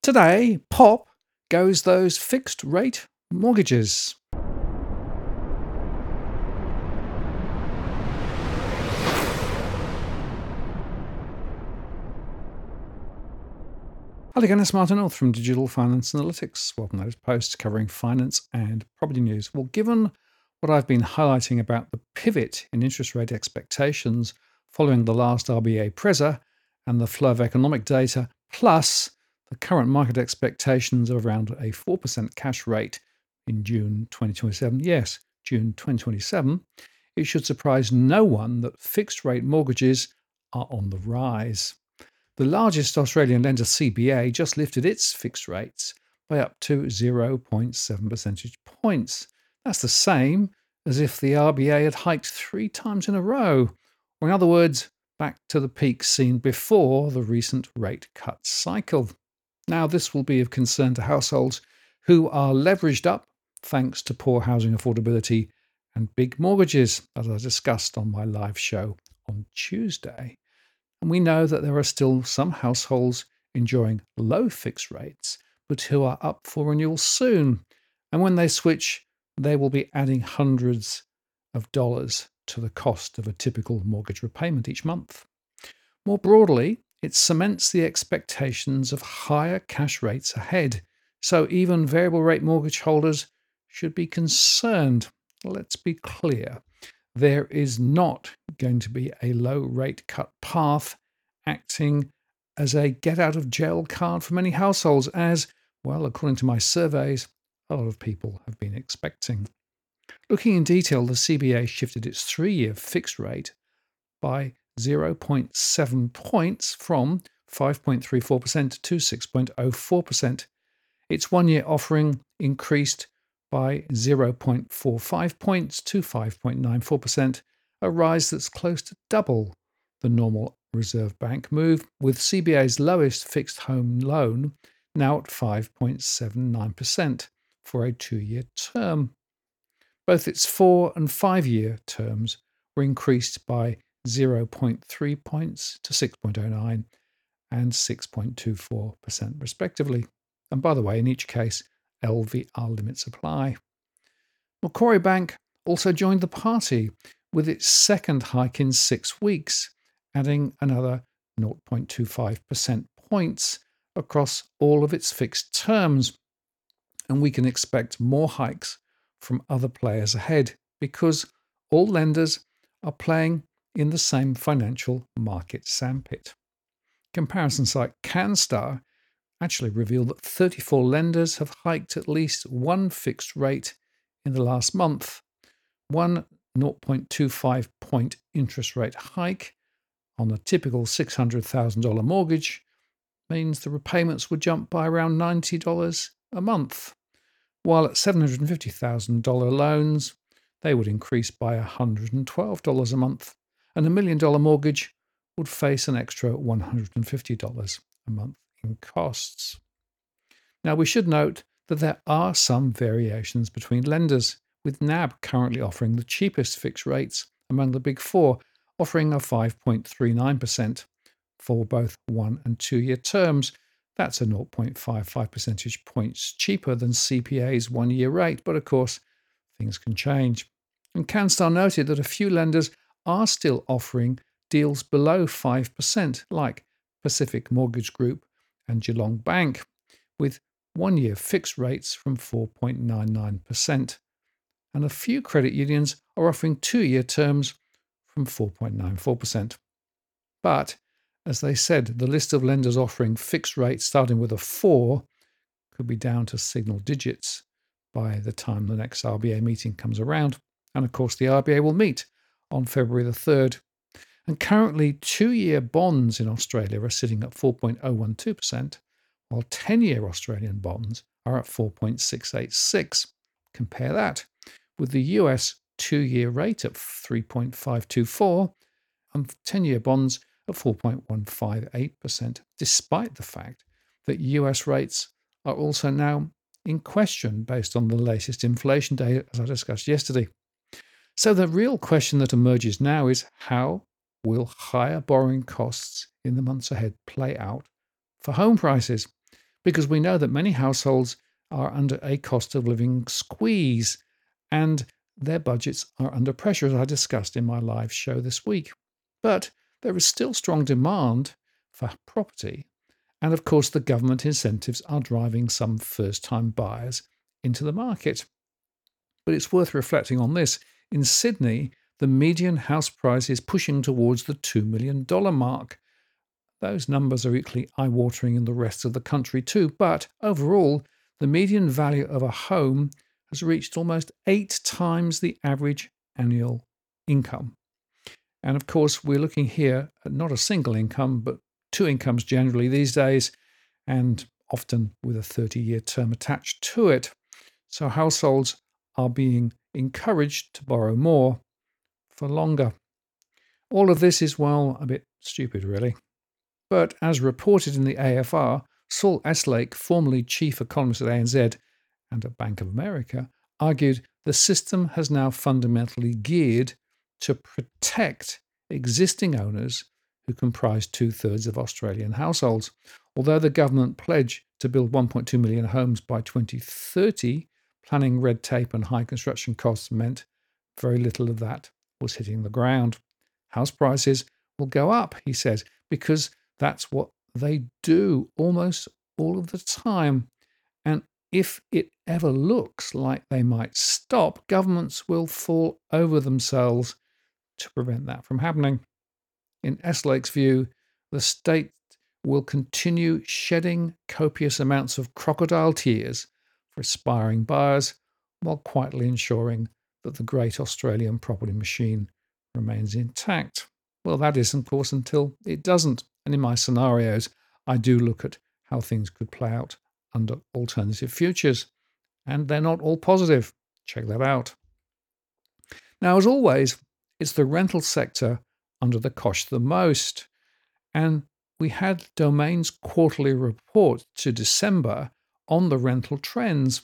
Today, pop goes those fixed rate mortgages. Hello again, it's Martin North from Digital Finance Analytics. Welcome to this post covering finance and property news. Well, given what I've been highlighting about the pivot in interest rate expectations following the last RBA Preza and the flow of economic data, plus the current market expectations of around a 4% cash rate in June 2027, yes, June 2027, it should surprise no one that fixed rate mortgages are on the rise. The largest Australian lender, CBA, just lifted its fixed rates by up to 0.7 percentage points. That's the same as if the RBA had hiked 3 times in a row, or in other words, back to the peak seen before the recent rate cut cycle. Now, this will be of concern to households who are leveraged up thanks to poor housing affordability and big mortgages, as I discussed on my live show on Tuesday. And we know that there are still some households enjoying low fixed rates, but who are up for renewal soon. And when they switch, they will be adding hundreds of dollars to the cost of a typical mortgage repayment each month. More broadly, it cements the expectations of higher cash rates ahead. So even variable rate mortgage holders should be concerned. Let's be clear. There is not going to be a low rate cut path acting as a get out of jail card for many households, as, well, according to my surveys, a lot of people have been expecting. Looking in detail, the CBA shifted its 3-year fixed rate by 0.7 points from 5.34% to 6.04%. Its 1-year offering increased by 0.45 points to 5.94%, a rise that's close to double the normal Reserve Bank move, with CBA's lowest fixed home loan now at 5.79% for a 2-year term. Both its 4- and 5-year terms were increased by 0.3 points to 6.09 and 6.24% respectively. And by the way, in each case, LVR limits apply. Macquarie Bank also joined the party with its second hike in 6 weeks, adding another 0.25% points across all of its fixed terms. And we can expect more hikes from other players ahead because all lenders are playing in the same financial market sandpit. Comparison site CanStar actually revealed that 34 lenders have hiked at least one fixed rate in the last month. One 0.25 point interest rate hike on a typical $600,000 mortgage means the repayments would jump by around $90 a month, while at $750,000 loans, they would increase by $112 a month, and a $1 million mortgage would face an extra $150 a month in costs. Now, we should note that there are some variations between lenders, with NAB currently offering the cheapest fixed rates among the big four, offering a 5.39% for both 1- and 2-year terms. That's a 0.55 percentage points cheaper than CPA's 1-year rate, but of course, things can change. And CanStar noted that a few lenders are still offering deals below 5%, like Pacific Mortgage Group and Geelong Bank, with 1-year fixed rates from 4.99%. And a few credit unions are offering 2-year terms from 4.94%. But, as they said, the list of lenders offering fixed rates starting with a 4 could be down to single digits by the time the next RBA meeting comes around. And of course, the RBA will meet on February the 3rd. And currently, 2-year bonds in Australia are sitting at 4.012%, while 10-year Australian bonds are at 4.686. Compare that with the US 2-year rate at 3.524 and 10-year bonds at 4.158%, despite the fact that US rates are also now in question based on the latest inflation data, as I discussed yesterday. So the real question that emerges now is, how will higher borrowing costs in the months ahead play out for home prices? because we know that many households are under a cost of living squeeze and their budgets are under pressure, as I discussed in my live show this week. But there is still strong demand for property. And of course, the government incentives are driving some first-time buyers into the market. But it's worth reflecting on this. In Sydney, the median house price is pushing towards the $2 million mark. Those numbers are equally eye-watering in the rest of the country too, but overall, the median value of a home has reached almost 8 times the average annual income. And of course, we're looking here at not a single income, but 2 incomes generally these days, and often with a 30-year term attached to it. So households are being encouraged to borrow more for longer. All of this is, well, a bit stupid, really. But as reported in the AFR, Saul Eslake, formerly chief economist at ANZ and at Bank of America, argued the system has now fundamentally geared to protect existing owners who comprise 2/3 of Australian households. Although the government pledged to build 1.2 million homes by 2030, planning red tape and high construction costs meant very little of that was hitting the ground. House prices will go up, he says, because that's what they do almost all of the time. And if it ever looks like they might stop, governments will fall over themselves to prevent that from happening. In Eslake's view, the state will continue shedding copious amounts of crocodile tears for aspiring buyers while quietly ensuring that the great Australian property machine remains intact. Well, that is, of course, until it doesn't. And in my scenarios, I do look at how things could play out under alternative futures. And they're not all positive. Check that out. Now, as always, it's the rental sector under the cosh the most. And we had Domain's quarterly report to December on the rental trends.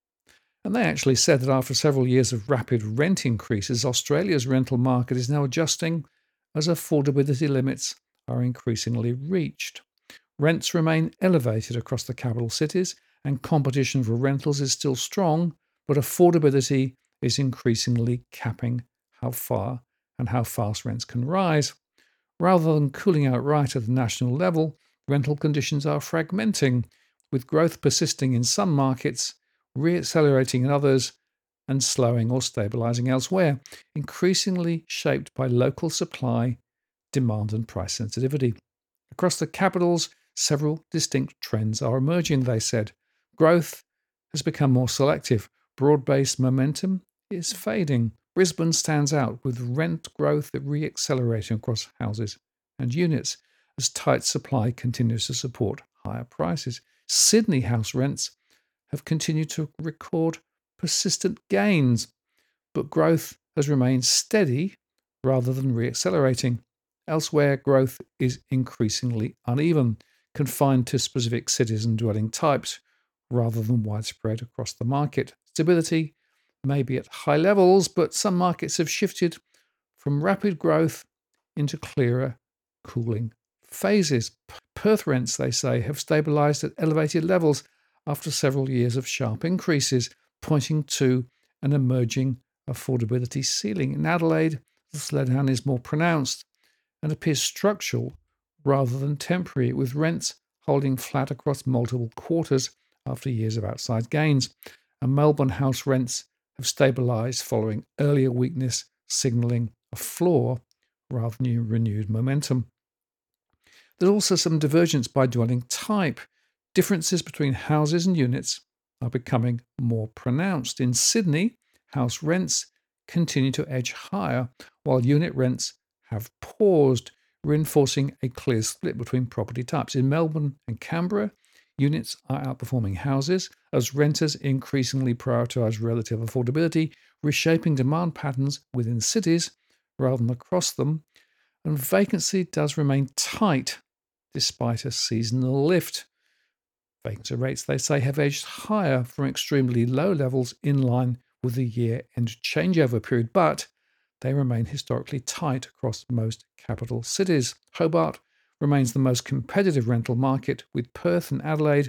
And they actually said that after several years of rapid rent increases, Australia's rental market is now adjusting as affordability limits are increasingly reached. Rents remain elevated across the capital cities, and competition for rentals is still strong, but affordability is increasingly capping how far and how fast rents can rise. Rather than cooling outright at the national level, rental conditions are fragmenting, with growth persisting in some markets, re-accelerating in others, and slowing or stabilizing elsewhere, increasingly shaped by local supply, demand, and price sensitivity. Across the capitals, several distinct trends are emerging, they said. Growth has become more selective. Broad-based momentum is fading. Brisbane stands out with rent growth re-accelerating across houses and units as tight supply continues to support higher prices. Sydney house rents have continued to record persistent gains, but growth has remained steady rather than re-accelerating. Elsewhere, growth is increasingly uneven, confined to specific cities and dwelling types rather than widespread across the market. Stability may be at high levels, but some markets have shifted from rapid growth into clearer, cooling phases. Perth rents, they say, have stabilized at elevated levels after several years of sharp increases, pointing to an emerging affordability ceiling. In Adelaide, the slowdown is more pronounced and appears structural rather than temporary, with rents holding flat across multiple quarters after years of outsized gains. And Melbourne house rents have stabilised following earlier weakness, signalling a floor rather than renewed momentum. There's also some divergence by dwelling type. Differences between houses and units are becoming more pronounced. In Sydney, house rents continue to edge higher, while unit rents have paused, reinforcing a clear split between property types. In Melbourne and Canberra, units are outperforming houses as renters increasingly prioritise relative affordability, reshaping demand patterns within cities rather than across them. And vacancy does remain tight despite a seasonal lift. Vacancy rates, they say, have edged higher from extremely low levels in line with the year-end changeover period, but they remain historically tight across most capital cities. Hobart remains the most competitive rental market, with Perth and Adelaide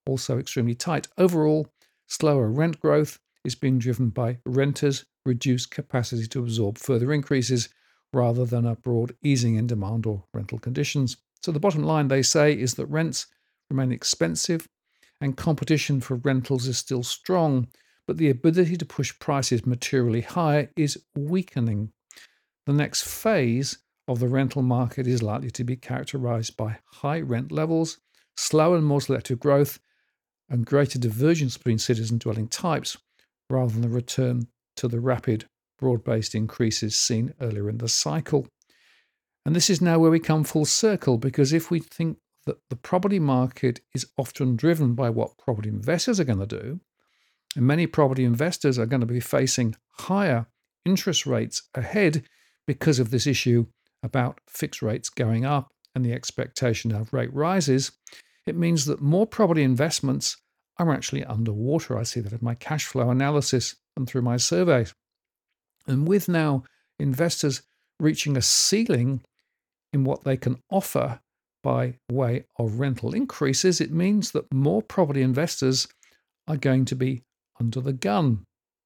also extremely tight. Overall, slower rent growth is being driven by renters' reduced capacity to absorb further increases rather than a broad easing in demand or rental conditions. So the bottom line, they say, is that rents remain expensive and competition for rentals is still strong, but the ability to push prices materially higher is weakening. The next phase of the rental market is likely to be characterized by high rent levels, slow and more selective growth, and greater divergence between cities and dwelling types, rather than a return to the rapid, broad-based increases seen earlier in the cycle. And this is now where we come full circle, because if we think that the property market is often driven by what property investors are going to do, and many property investors are going to be facing higher interest rates ahead because of this issue about fixed rates going up and the expectation of rate rises, it means that more property investments are actually underwater. I see that in my cash flow analysis and through my surveys. And with now investors reaching a ceiling in what they can offer by way of rental increases, it means that more property investors are going to be under the gun.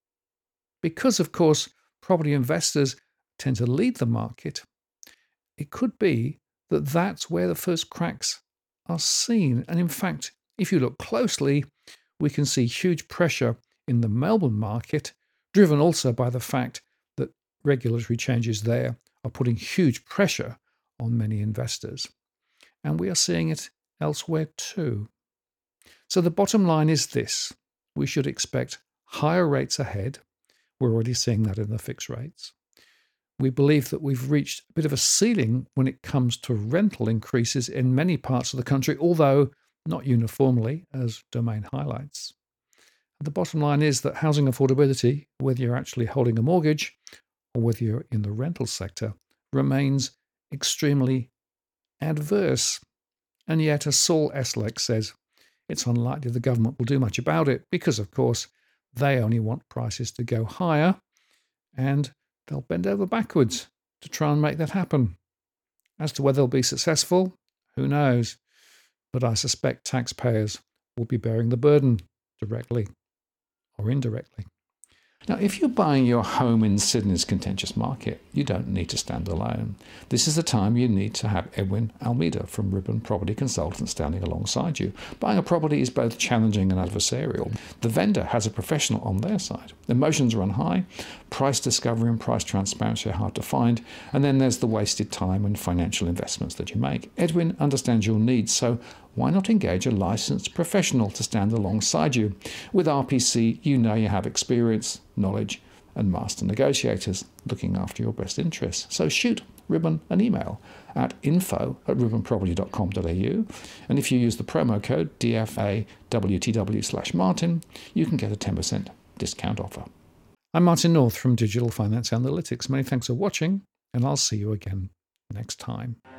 Because, of course, property investors tend to lead the market, it could be that that's where the first cracks are seen. And in fact, if you look closely, we can see huge pressure in the Melbourne market, driven also by the fact that regulatory changes there are putting huge pressure on many investors. And we are seeing it elsewhere too. So the bottom line is this: we should expect higher rates ahead. We're already seeing that in the fixed rates. We believe that we've reached a bit of a ceiling when it comes to rental increases in many parts of the country, although not uniformly, as Domain highlights. The bottom line is that housing affordability, whether you're actually holding a mortgage or whether you're in the rental sector, remains extremely adverse. And yet, as Saul Eslek says, it's unlikely the government will do much about it because, of course, they only want prices to go higher, and they'll bend over backwards to try and make that happen. As to whether they'll be successful, who knows? But I suspect taxpayers will be bearing the burden directly or indirectly. Now, if you're buying your home in Sydney's contentious market, you don't need to stand alone. This is the time you need to have Edwin Almeida from Ribbon Property Consultants standing alongside you. Buying a property is both challenging and adversarial. The vendor has a professional on their side. Emotions run high, price discovery and price transparency are hard to find, and then there's the wasted time and financial investments that you make. Edwin understands your needs, so why not engage a licensed professional to stand alongside you? With RPC, you know you have experience, knowledge, and master negotiators looking after your best interests. So shoot Ribbon an email at info@ribbonproperty.com.au, and if you use the promo code DFAWTW/Martin, you can get a 10% discount offer. I'm Martin North from Digital Finance Analytics. Many thanks for watching, and I'll see you again next time.